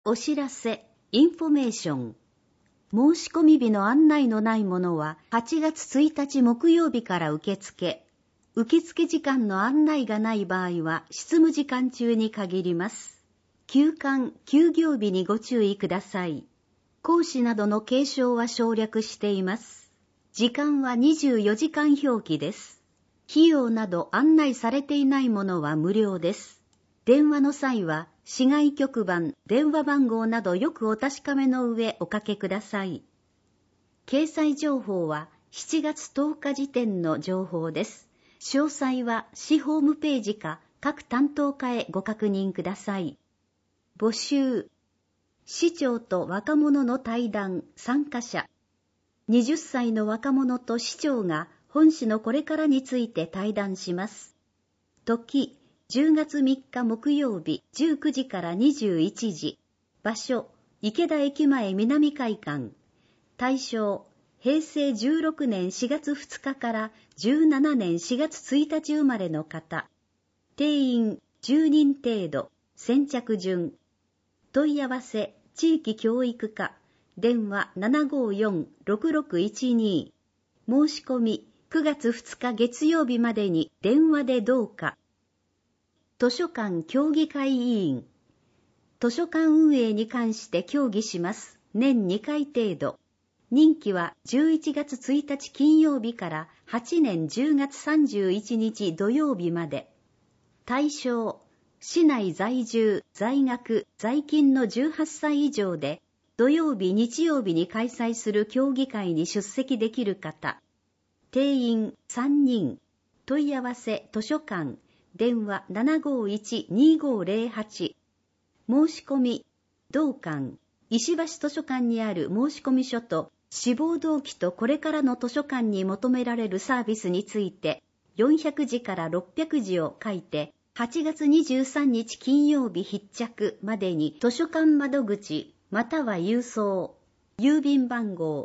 お知らせ、インフォメーション。申し込み日の案内のないものは8月1日木曜日から受付時間の案内がない場合は執務時間中に限ります。休館・休業日にご注意ください。講師などの継承は省略しています。時間は24時間表記です。費用など案内されていないものは無料です。電話の際は市外局番、電話番号などよくお確かめの上おかけください。掲載情報は7月10日時点の情報です。詳細は市ホームページか各担当課へご確認ください。募集。市長と若者の対談参加者。20歳の若者と市長が本市のこれからについて対談します。時、10月3日木曜日19時から21時。場所、池田駅前南会館。対象、平成16年4月2日から17年4月1日生まれの方。定員10人程度。先着順。問い合わせ、地域教育課。電話 754-6612。申し込み、9月2日月曜日までに電話でどうか。図書館協議会委員。図書館運営に関して協議します。年2回程度。任期は11月1日金曜日から8年10月31日土曜日まで。対象、市内在住、在学、在勤の18歳以上で、土曜日日曜日に開催する協議会に出席できる方。定員3人。問い合わせ図書館。電話 751-2508。申し込み、同館、石橋図書館にある申し込み書と、志望動機とこれからの図書館に求められるサービスについて、400字から600字を書いて、8月23日金曜日必着までに図書館窓口、または郵送、郵便番号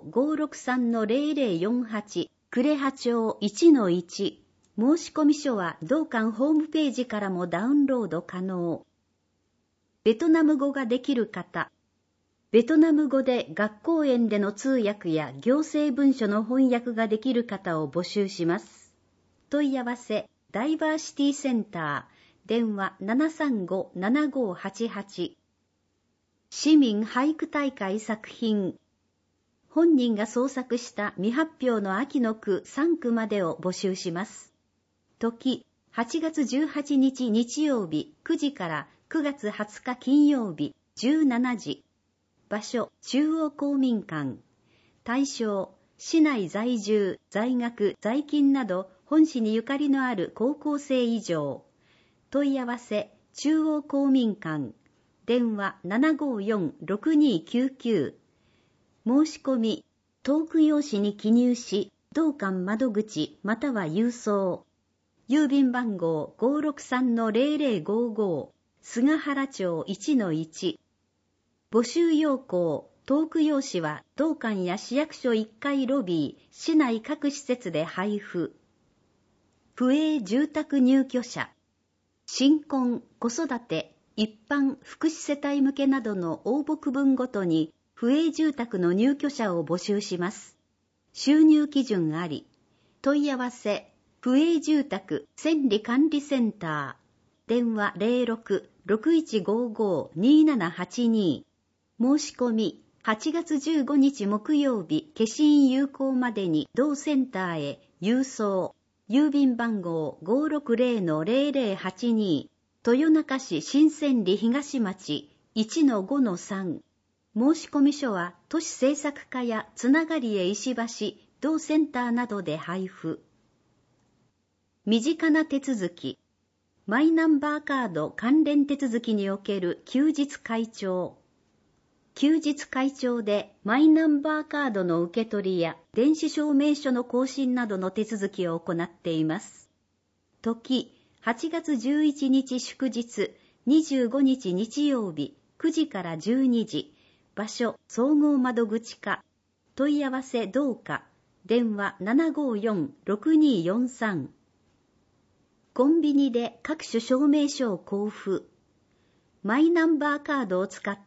563-0048、呉羽町 1-1。申し込み書は同館ホームページからもダウンロード可能。ベトナム語ができる方。ベトナム語で学校園での通訳や行政文書の翻訳ができる方を募集します。問い合わせ、ダイバーシティセンター、電話 735-7588。市民俳句大会作品。本人が創作した未発表の秋の句3句までを募集します。時、8月18日日曜日9時から9月20日金曜日17時。場所、中央公民館。対象、市内在住、在学、在勤など本市にゆかりのある高校生以上。問い合わせ、中央公民館。電話 754-6299。申し込み、トーク用紙に記入し、同館窓口または郵送。郵便番号 563-0055 菅原町 1-1。募集要項、トーク用紙は同館や市役所1階ロビー、市内各施設で配布。府営住宅入居者。新婚、子育て、一般、福祉世帯向けなどの応募区分ごとに、府営住宅の入居者を募集します。収入基準あり。問い合わせ、府営住宅管理管理センター。電話 06-6155-2782。申し込み、8月15日木曜日、消印有効までに同センターへ郵送。郵便番号 560-0082。豊中市新千里東町 1-5-3。申し込み書は都市政策課やつながりへ石橋、同センターなどで配布。身近な手続き。マイナンバーカード関連手続きにおける休日開帳。休日開帳でマイナンバーカードの受け取りや電子証明書の更新などの手続きを行っています。時、8月11日祝日、25日日曜日、9時から12時。場所、総合窓口課。問い合わせどうか。電話 754-6243。コンビニで各種証明書を交付。マイナンバーカードを使って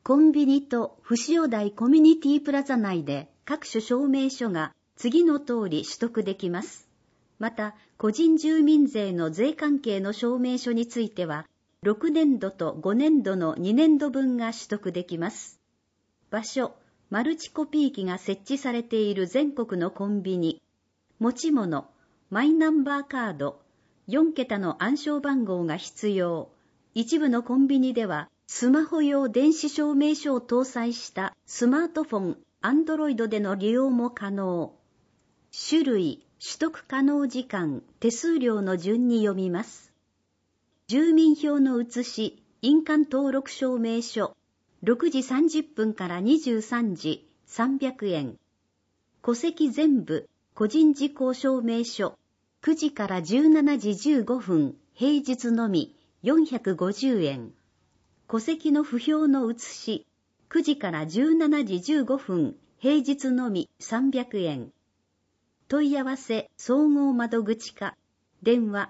コンビニとふしお台コミュニティプラザ内で各種証明書が次の通り取得できます。また、個人住民税の税関係の証明書については、6年度と5年度の2年度分が取得できます。場所、マルチコピー機が設置されている全国のコンビニ、持ち物、マイナンバーカード、4桁の暗証番号が必要。一部のコンビニでは、スマホ用電子証明書を搭載したスマートフォン、Android での利用も可能。種類、取得可能時間、手数料の順に読みます。住民票の写し、印鑑登録証明書、6時30分から23時、300円。戸籍全部、個人事項証明書、9時から17時15分、平日のみ、450円。戸籍の不評の写し、9時から17時15分、平日のみ、300円。問い合わせ総合窓口課、電話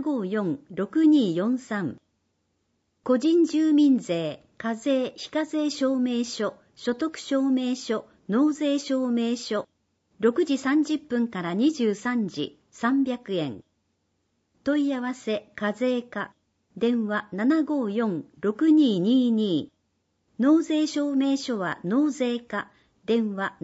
754-6243。個人住民税、課税、非課税証明書、所得証明書、納税証明書、6時30分から23時、300円。問い合わせ課税課、電話 754-6222。納税証明書は納税課、電話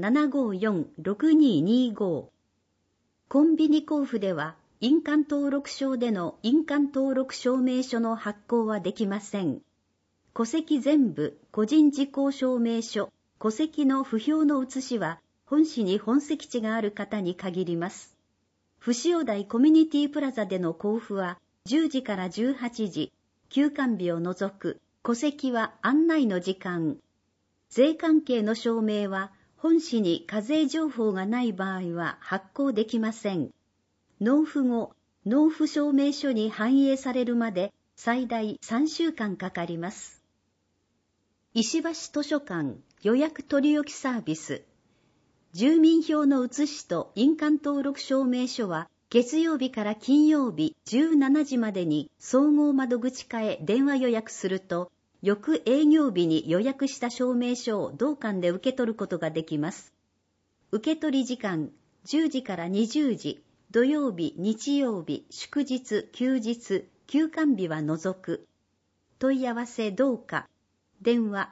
754-6225。コンビニ交付では、印鑑登録証での印鑑登録証明書の発行はできません。戸籍全部、個人事項証明書、戸籍の不評の写しは、本市に本籍地がある方に限ります。ふしお台コミュニティプラザでの交付は、10時から18時、休館日を除く、戸籍は案内の時間。税関係の証明は、本市に課税情報がない場合は発行できません。納付後、納付証明書に反映されるまで最大3週間かかります。石橋図書館予約取り置きサービス。住民票の写しと印鑑登録証明書は月曜日から金曜日17時までに総合窓口課へ電話予約すると、翌営業日に予約した証明書を同館で受け取ることができます。受け取り時間10時から20時、土曜日、日曜日、祝日、休日、休館日は除く。問い合わせ同課、電話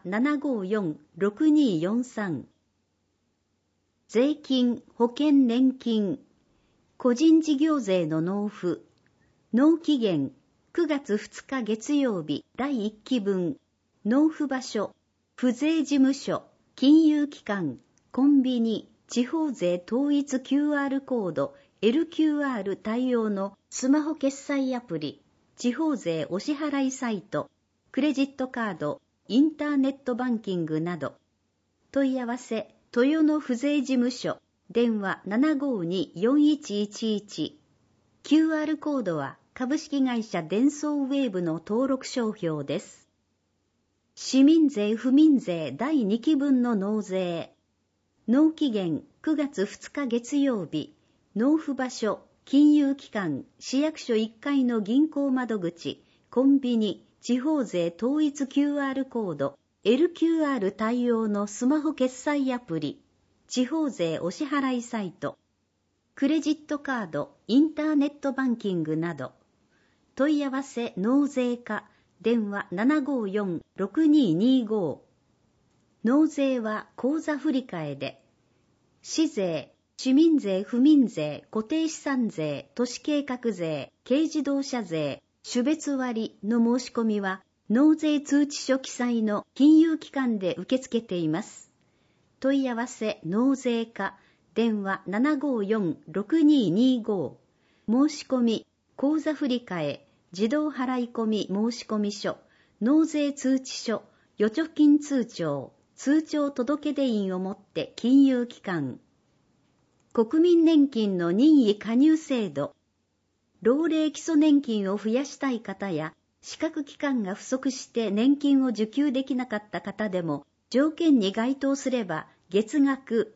754-6243。税金、保険年金、個人事業税の納付、納期限、9月2日月曜日第1期分、納付場所、府税事務所、金融機関、コンビニ、地方税統一 QR コード、LQR 対応のスマホ決済アプリ、地方税お支払いサイト、クレジットカード、インターネットバンキングなど。問い合わせ、豊野府税事務所、電話 752-4111。QR コードは株式会社デンソーウェーブの登録商標です。市民税・府民税第2期分の納税。納期限9月2日月曜日。納付場所、金融機関、市役所1階の銀行窓口、コンビニ、地方税統一 QR コード、LQR 対応のスマホ決済アプリ、地方税お支払いサイト、クレジットカード、インターネットバンキングなど。問い合わせ納税課、電話 754-6225。納税は口座振替で、市税、市民税・府民税、固定資産税、都市計画税、軽自動車税、種別割の申し込みは、納税通知書記載の金融機関で受け付けています。問い合わせ納税課、電話 754-6225。申し込み、口座振替、自動払い込み申込書、納税通知書、預貯金通帳、通帳届出印をもって金融機関。国民年金の任意加入制度。老齢基礎年金を増やしたい方や、資格期間が不足して年金を受給できなかった方でも、条件に該当すれば、月額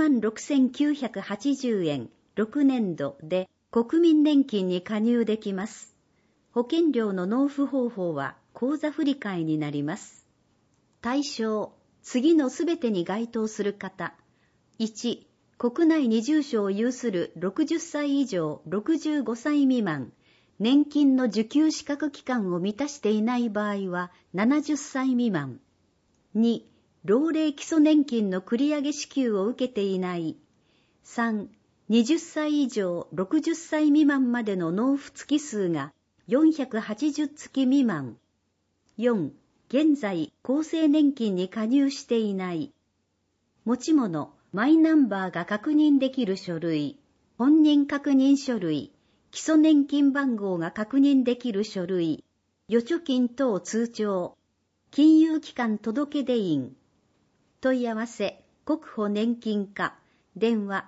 16,980 円、6年度で国民年金に加入できます。保険料の納付方法は口座振替になります。 対象、次のすべてに該当する方。1、国内に住所を有する60歳以上65歳未満、年金の受給資格期間を満たしていない場合は70歳未満。2、老齢基礎年金の繰り上げ支給を受けていない。3、20歳以上60歳未満までの納付月数が480月未満。4、現在厚生年金に加入していない。持ち物、マイナンバーが確認できる書類、本人確認書類、基礎年金番号が確認できる書類、預貯金等通帳、金融機関届出印。問い合わせ、国保年金課、電話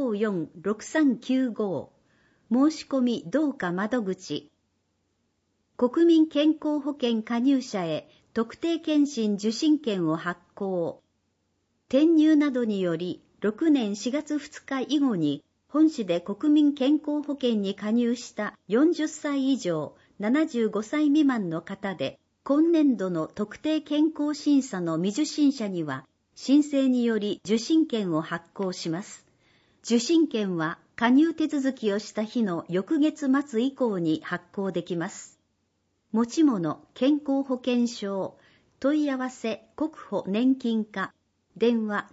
754-6395。申し込み同課窓口。国民健康保険加入者へ特定健診受診券を発行。転入などにより6年4月2日以後に本市で国民健康保険に加入した40歳以上75歳未満の方で、今年度の特定健康審査の未受診者には申請により受診券を発行します。受診券は加入手続きをした日の翌月末以降に発行できます。持ち物、健康保険証、問い合わせ、国保年金課、電話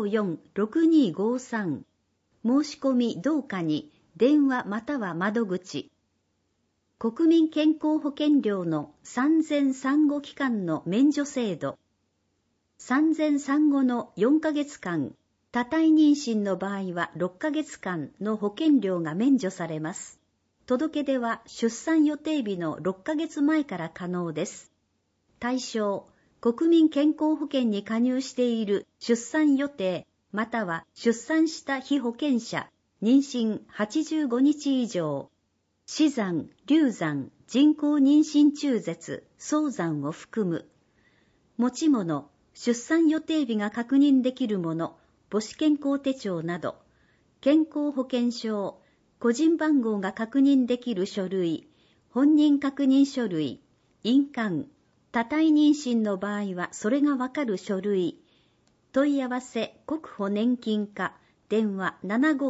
754-6253。申し込み同課に、電話または窓口。国民健康保険料の産前産後期間の免除制度。産前産後の4ヶ月間、多胎妊娠の場合は6ヶ月間の保険料が免除されます。届け出は出産予定日の6ヶ月前から可能です。対象、国民健康保険に加入している出産予定、または出産した被保険者、妊娠85日以上、死産、流産、人工妊娠中絶、早産を含む。持ち物、出産予定日が確認できるもの、母子健康手帳など、健康保険証、個人番号が確認できる書類、本人確認書類、印鑑、多胎妊娠の場合はそれがわかる書類、問い合わせ国保年金課、電話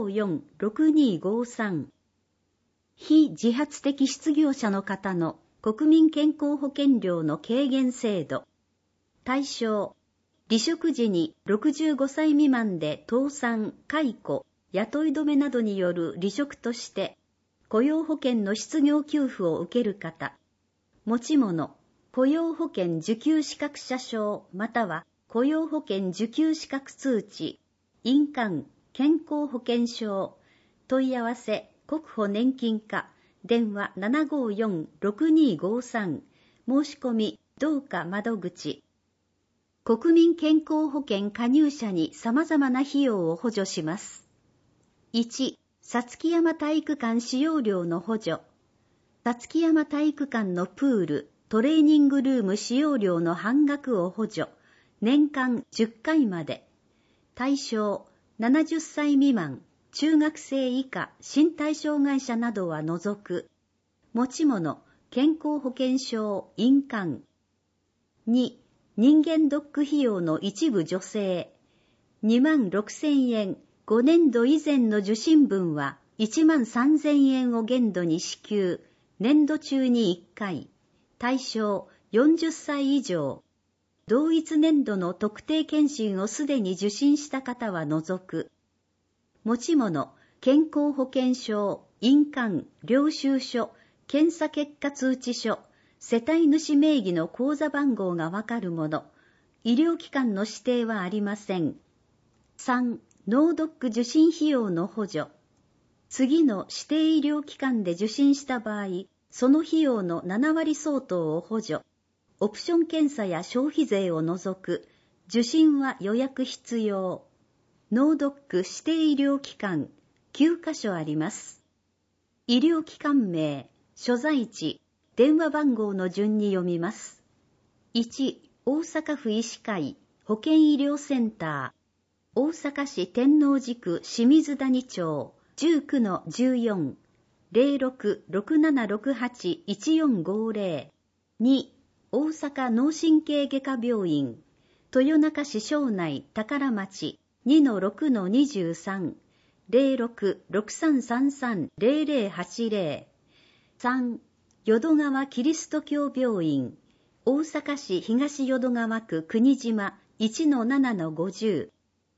754-6253。非自発的失業者の方の国民健康保険料の軽減制度。対象、離職時に65歳未満で倒産、解雇、雇い止めなどによる離職として雇用保険の失業給付を受ける方。持ち物、雇用保険受給資格者証または雇用保険受給資格通知、印鑑、健康保険証。問い合わせ国保年金課、電話 754-6253。申し込み同課窓口。国民健康保険加入者に様々な費用を補助します。1、さつき山体育館使用料の補助。さつき山体育館のプール、トレーニングルーム使用料の半額を補助。年間10回まで。対象、70歳未満、中学生以下、身体障害者などは除く。持ち物、健康保険証、印鑑。2、人間ドック費用の一部助成。26,000円、5年度以前の受診分は13,000円を限度に支給。年度中に1回。対象、40歳以上。同一年度の特定健診をすでに受診した方は除く。持ち物、健康保険証、印鑑、領収書、検査結果通知書、世帯主名義の口座番号がわかるもの、医療機関の指定はありません。3、脳ドック受診費用の補助。次の指定医療機関で受診した場合、その費用の7割相当を補助。オプション検査や消費税を除く。受診は予約必要。脳ドック指定医療機関、9カ所あります。医療機関名、所在地、電話番号の順に読みます。1、大阪府医師会保健医療センター、大阪市天王寺区清水谷町 19-14、06-6768-1450。2、大阪脳神経外科病院豊中市庄内宝町 2-6-23 06-6333-0080 3. 淀川キリスト教病院大阪市東淀川区国島 1-7-50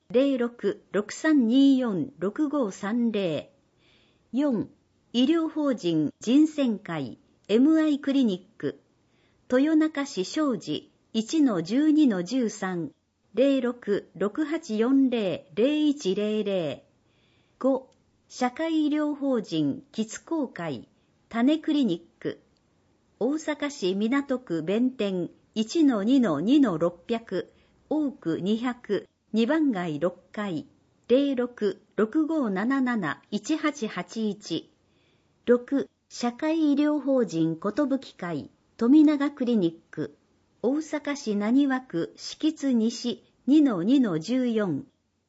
06-6324-6530 4. 医療法人人選会 MI クリニック豊中市庄司 1-12-13 06-6840-0100 5. 社会医療法人吉高会種クリニック大阪市港区弁天 1-2-2-600 多区200 2番街6階 06-6577-1881 6. 社会医療法人寿会富永クリニック大阪市浪速区敷津西 2-2-14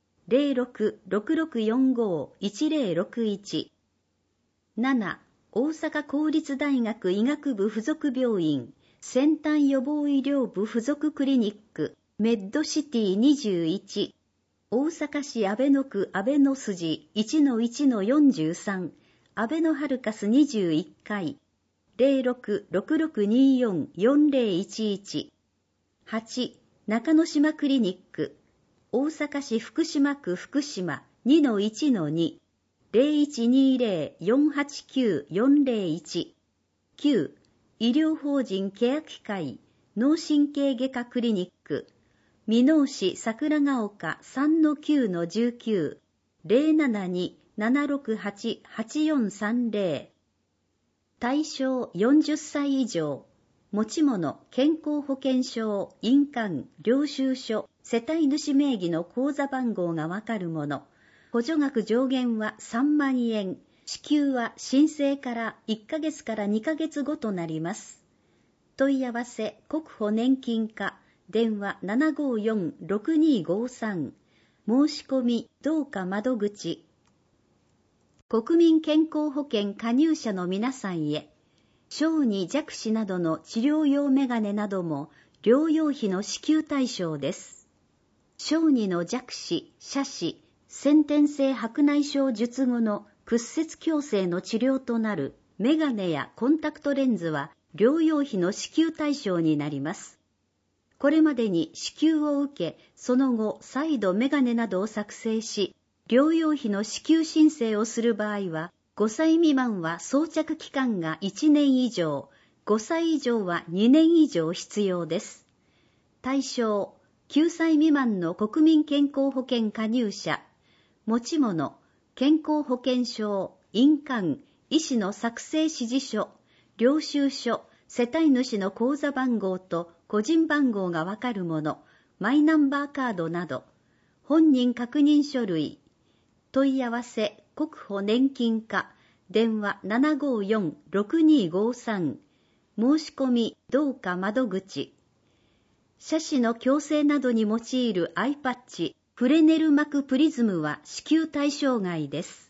06-6645-1061 7. 大阪公立大学医学部附属病院先端予防医療部附属クリニックメッドシティ21大阪市阿倍野区阿倍野筋 1-1-43 阿倍野ハルカス21階 06-6624-4011 8. 中之島クリニック大阪市福島区福島 2-1-2 0120-489-401 9. 医療法人ケ機械脳神経外科クリニック箕面市桜ヶ丘 3-9-19 072-768-8430 対象40歳以上持ち物健康保険証印鑑領収書世帯主名義の口座番号がわかるもの補助額上限は3万円支給は申請から1ヶ月から2ヶ月後となります問い合わせ国保年金課電話 754-6253 申し込みどうか窓口国民健康保険加入者の皆さんへ小児弱視などの治療用メガネなども療養費の支給対象です小児の弱視、斜視、先天性白内障術後の屈折矯正の治療となるメガネやコンタクトレンズは療養費の支給対象になります。これまでに支給を受け、その後再度メガネなどを作成し、療養費の支給申請をする場合は、5歳未満は装着期間が1年以上、5歳以上は2年以上必要です。対象、9歳未満の国民健康保険加入者、持ち物、健康保険証、印鑑、医師の作成指示書、領収書、世帯主の口座番号と個人番号がわかるもの、マイナンバーカードなど、本人確認書類、問い合わせ、国保年金課、電話 754-6253、申し込み、どうか窓口、斜視の矯正などに用いるアイパッチ、フレネル膜プリズムは支給対象外です。